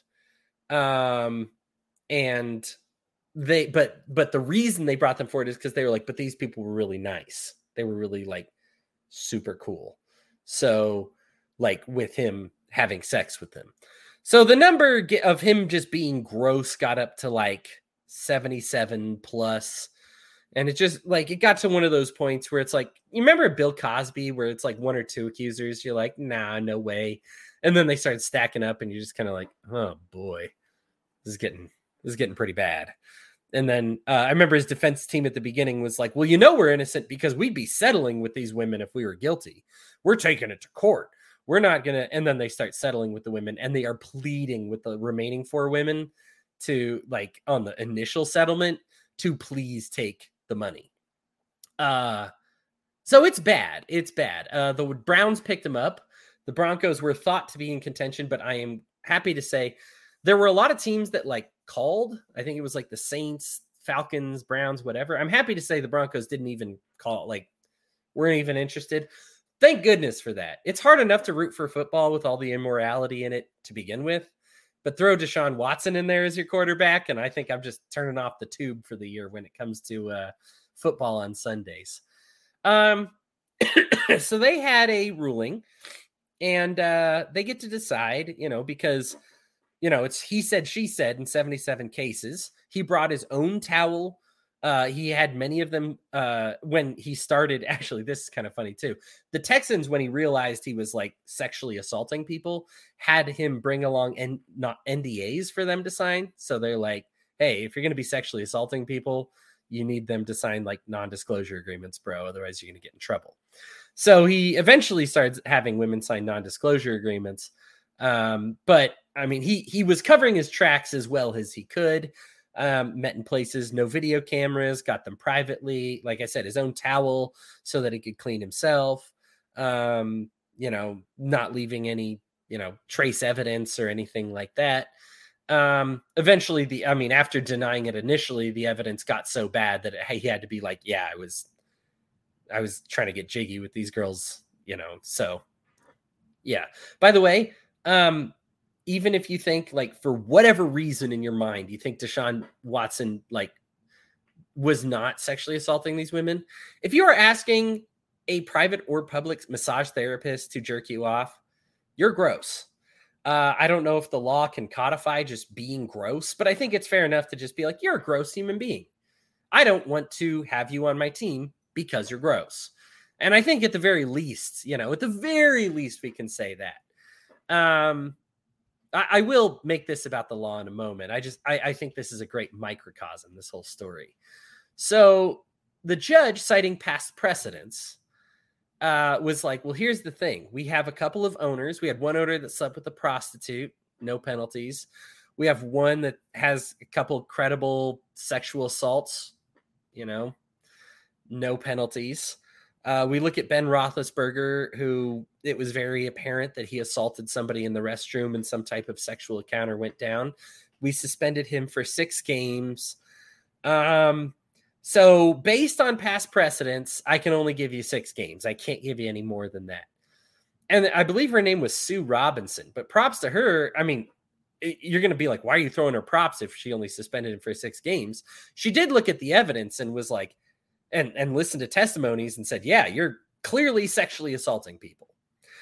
Um, and they, but, but the reason they brought them forward is because they were like, but these people were really nice. They were really like super cool. So like with him having sex with them. So the number of him just being gross got up to like seventy-seven plus. And it just like, it got to one of those points where it's like, you remember Bill Cosby where it's like one or two accusers. You're like, nah, no way. And then they started stacking up and you're just kind of like, oh boy, this is getting, this is getting pretty bad. And then uh, I remember his defense team at the beginning was like, well, you know, we're innocent because we'd be settling with these women if we were guilty. We're taking it to court. We're not going to. And then they start settling with the women and they are pleading with the remaining four women to like on the initial settlement to please take the money. Uh, so it's bad. It's bad. Uh, the Browns picked him up. The Broncos were thought to be in contention, but I am happy to say there were a lot of teams that like called. I think it was like the Saints, Falcons, Browns, whatever. I'm happy to say the Broncos didn't even call, like weren't even interested. Thank goodness for that. It's hard enough to root for football with all the immorality in it to begin with, but throw Deshaun Watson in there as your quarterback, and I think I'm just turning off the tube for the year when it comes to uh, football on Sundays. Um, so they had a ruling, and uh, they get to decide, you know, because, you know, it's he said, she said in seventy-seven cases. He brought his own towel. Uh, he had many of them uh, when he started. Actually, this is kind of funny, too. The Texans, when he realized he was like sexually assaulting people, had him bring along and not N D As for them to sign. So they're like, hey, if you're going to be sexually assaulting people, you need them to sign like non-disclosure agreements, bro. Otherwise, you're going to get in trouble. So he eventually started having women sign non-disclosure agreements. Um, but I mean, he he was covering his tracks as well as he could. Um, met in places, no video cameras, got them privately. Like I said, his own towel so that he could clean himself. Um, you know, not leaving any, you know, trace evidence or anything like that. Um, eventually the, I mean, after denying it initially, the evidence got so bad that it, he had to be like, yeah, I was, I was trying to get jiggy with these girls, you know? So yeah, by the way, um, even if you think like for whatever reason in your mind, you think Deshaun Watson, like was not sexually assaulting these women. If you are asking a private or public massage therapist to jerk you off, you're gross. Uh, I don't know if the law can codify just being gross, but I think it's fair enough to just be like, you're a gross human being. I don't want to have you on my team because you're gross. And I think at the very least, you know, at the very least, we can say that. Um, I, I will make this about the law in a moment. I just, I, I think this is a great microcosm, this whole story. So the judge, citing past precedents, uh, was like, well, here's the thing. We have a couple of owners. We had one owner that slept with a prostitute, no penalties. We have one that has a couple credible sexual assaults, you know, no penalties. Uh, we look at Ben Roethlisberger, who it was very apparent that he assaulted somebody in the restroom and some type of sexual encounter went down. We suspended him for six games. Um, so based on past precedents, I can only give you six games. I can't give you any more than that. And I believe her name was Sue Robinson, but props to her. I mean, you're going to be like, why are you throwing her props if she only suspended him for six games? She did look at the evidence and was like, and, and listened to testimonies and said, yeah, you're clearly sexually assaulting people.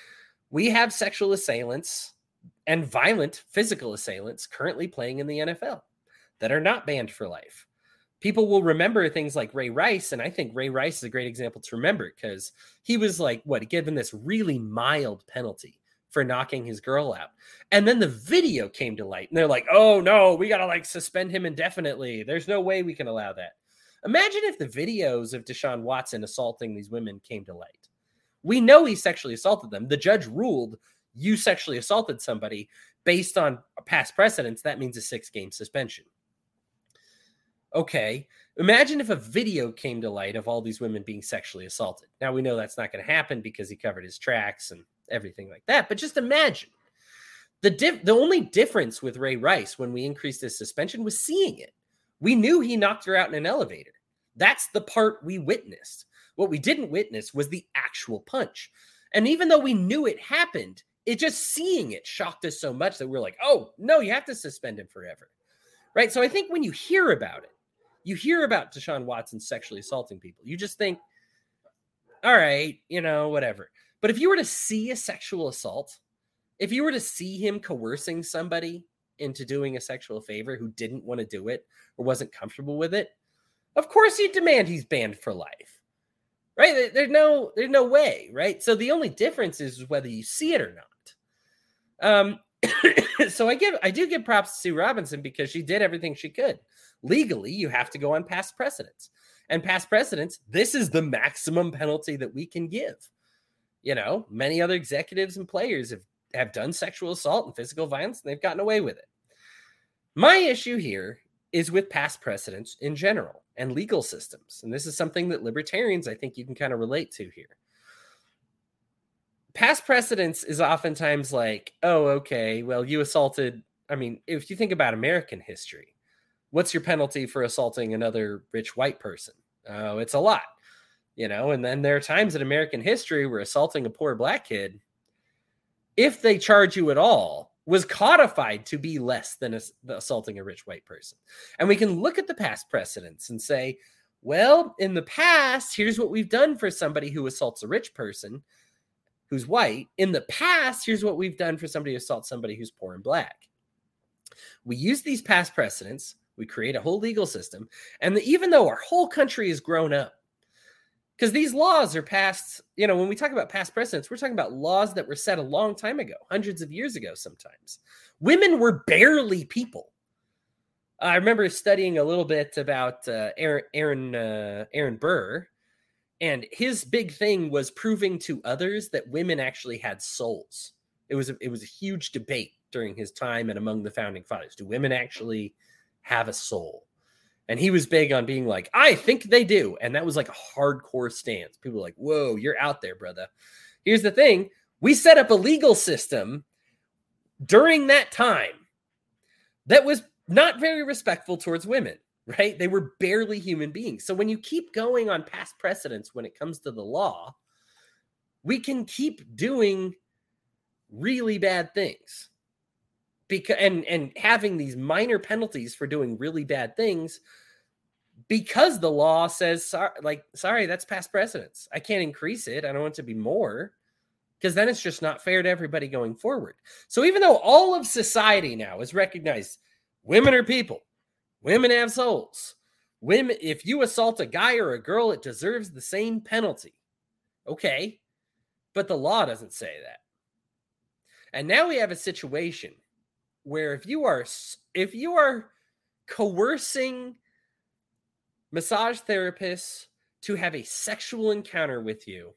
We have sexual assailants and violent physical assailants currently playing in the N F L that are not banned for life. people will remember things like Ray Rice. And I think Ray Rice is a great example to remember because he was like, what, given this really mild penalty for knocking his girl out. And then the video came to light and they're like, oh no, we got to like suspend him indefinitely. There's no way we can allow that. Imagine if the videos of Deshaun Watson assaulting these women came to light. We know he sexually assaulted them. The judge ruled you sexually assaulted somebody based on past precedents. That means a six game suspension. Okay. Imagine if a video came to light of all these women being sexually assaulted. Now we know that's not going to happen because he covered his tracks and everything like that. But just imagine the diff- the only difference with Ray Rice when we increased his suspension was seeing it. We knew he knocked her out in an elevator. That's the part we witnessed. What we didn't witness was the actual punch. And even though we knew it happened, it just seeing it shocked us so much that we're like, oh, no, you have to suspend him forever. Right? So I think when you hear about it, you hear about Deshaun Watson sexually assaulting people, you just think, all right, you know, whatever. But if you were to see a sexual assault, if you were to see him coercing somebody into doing a sexual favor who didn't want to do it or wasn't comfortable with it, of course you'd demand he's banned for life, right? There's no, there's no way, right? So the only difference is whether you see it or not. Um, so I give, I do give props to Sue Robinson because she did everything she could. Legally, you have to go on past precedents, and past precedents, this is the maximum penalty that we can give. You know, many other executives and players have, have done sexual assault and physical violence, and they've gotten away with it. My issue here is with past precedents in general and legal systems. And this is something that libertarians, I think you can kind of relate to here. Past precedents is oftentimes like, oh, okay, well, you assaulted. I mean, if you think about American history, what's your penalty for assaulting another rich white person? Oh, it's a lot, you know, and then there are times in American history where assaulting a poor black kid, if they charge you at all, was codified to be less than a, assaulting a rich white person. And we can look at the past precedents and say, well, in the past, here's what we've done for somebody who assaults a rich person who's white. In the past, here's what we've done for somebody who assaults somebody who's poor and black. We use these past precedents. We create a whole legal system. And the, even though our whole country has grown up, because these laws are passed, you know, when we talk about past precedents, we're talking about laws that were set a long time ago, hundreds of years ago sometimes. Women were barely people. I remember studying a little bit about uh, Aaron Aaron, uh, Aaron Burr, and his big thing was proving to others that women actually had souls. It was a, it was a huge debate during his time and among the founding fathers. Do women actually have a soul? And he was big on being like, I think they do. And that was like a hardcore stance. People were like, whoa, you're out there, brother. Here's the thing. We set up a legal system during that time that was not very respectful towards women, right? They were barely human beings. So when you keep going on past precedents when it comes to the law, we can keep doing really bad things. Because and and having these minor penalties for doing really bad things because the law says, sorry, like, sorry, that's past precedents. I can't increase it. I don't want it to be more because then it's just not fair to everybody going forward. So even though all of society now is recognized, women are people, women have souls, women, if you assault a guy or a girl, it deserves the same penalty. Okay, but the law doesn't say that. And now we have a situation where if you are if you are coercing massage therapists to have a sexual encounter with you,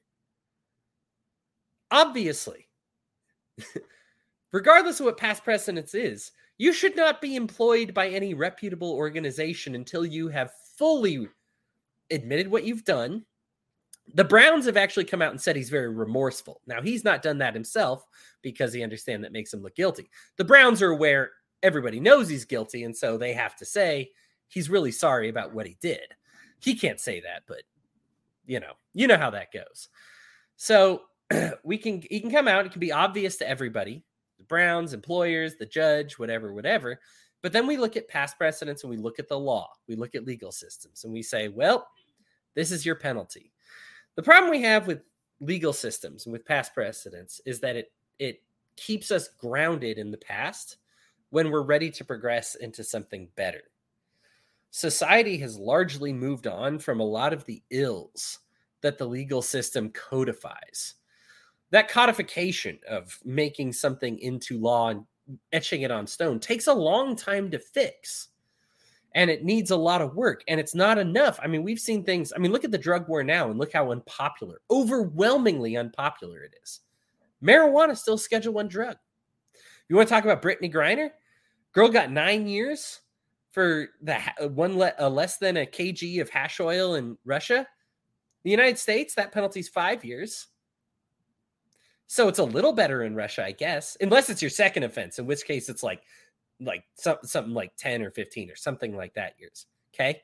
obviously, regardless of what past precedence is, you should not be employed by any reputable organization until you have fully admitted what you've done. The Browns have actually come out and said he's very remorseful. Now, he's not done that himself because he understands that makes him look guilty. The Browns are aware everybody knows he's guilty, and so they have to say he's really sorry about what he did. He can't say that, but, you know, you know how that goes. So we can he can come out. It can be obvious to everybody, the Browns, employers, the judge, whatever, whatever. But then we look at past precedents and we look at the law. We look at legal systems and we say, well, this is your penalty. The problem we have with legal systems and with past precedents is that it it keeps us grounded in the past when we're ready to progress into something better. society has largely moved on from a lot of the ills that the legal system codifies. That codification of making something into law and etching it on stone takes a long time to fix. And it needs a lot of work, and it's not enough. I mean, we've seen things. I mean, look at the drug war now and look how unpopular, overwhelmingly unpopular it is. Marijuana is still a Schedule One drug. You want to talk about Brittany Griner? Girl got nine years for the one le- uh, less than a kg of hash oil in Russia. The United States, that penalty's five years. So it's a little better in Russia, I guess, unless it's your second offense, in which case it's like like some, something like ten or fifteen or something like that years. Okay.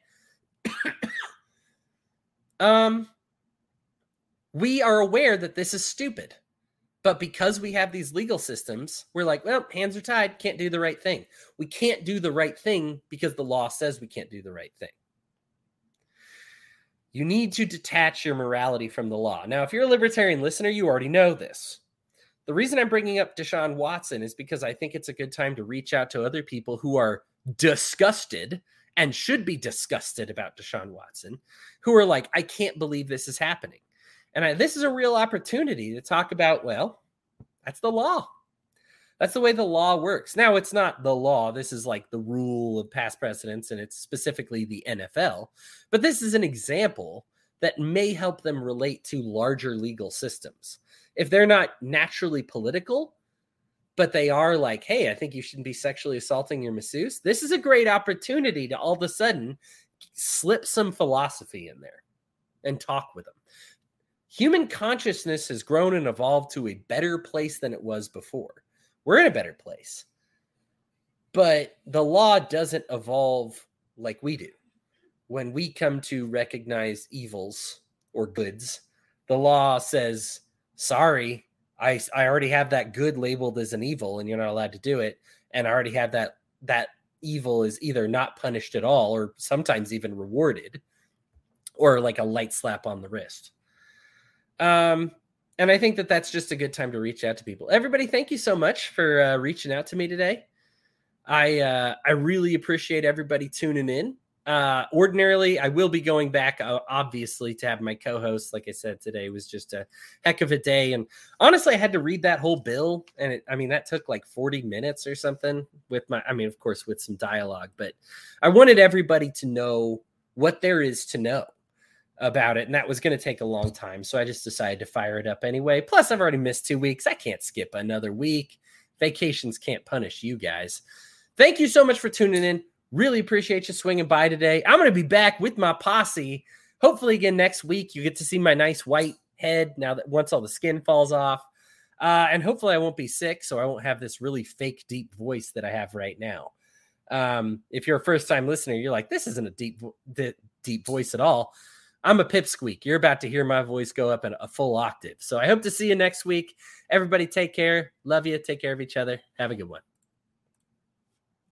um, we are aware that this is stupid, but because we have these legal systems, we're like, well, hands are tied. Can't do the right thing. We can't do the right thing because the law says we can't do the right thing. You need to detach your morality from the law. Now, if you're a libertarian listener, you already know this. The reason I'm bringing up Deshaun Watson is because I think it's a good time to reach out to other people who are disgusted and should be disgusted about Deshaun Watson, who are like, I can't believe this is happening. And I, this is a real opportunity to talk about, well, that's the law. That's the way the law works. Now, it's not the law. This is like the rule of past precedents, and it's specifically the N F L. But this is an example that may help them relate to larger legal systems. If they're not naturally political, but they are like, hey, I think you shouldn't be sexually assaulting your masseuse, this is a great opportunity to all of a sudden slip some philosophy in there and talk with them. Human consciousness has grown and evolved to a better place than it was before. We're in a better place. But the law doesn't evolve like we do. When we come to recognize evils or goods, the law says, sorry, I, I already have that good labeled as an evil and you're not allowed to do it. And I already have that, that evil is either not punished at all or sometimes even rewarded or like a light slap on the wrist. Um, and I think that that's just a good time to reach out to people. Everybody, thank you so much for uh, reaching out to me today. I uh, I really appreciate everybody tuning in. Uh, ordinarily, I will be going back, uh, obviously, to have my co-host. Like I said, today was just a heck of a day. And honestly, I had to read that whole bill. And it, I mean, that took like forty minutes or something with my, I mean, of course, with some dialogue. But I wanted everybody to know what there is to know about it. And that was going to take a long time. So I just decided to fire it up anyway. Plus, I've already missed two weeks. I can't skip another week. Vacations can't punish you guys. Thank you so much for tuning in. Really appreciate you swinging by today. I'm going to be back with my posse. Hopefully again next week. You get to see my nice white head now that once all the skin falls off. Uh, and hopefully I won't be sick, so I won't have this really fake deep voice that I have right now. Um, if you're a first-time listener, you're like, this isn't a deep, deep voice at all. I'm a pipsqueak. You're about to hear my voice go up in a full octave. So I hope to see you next week. Everybody take care. Love you. Take care of each other. Have a good one.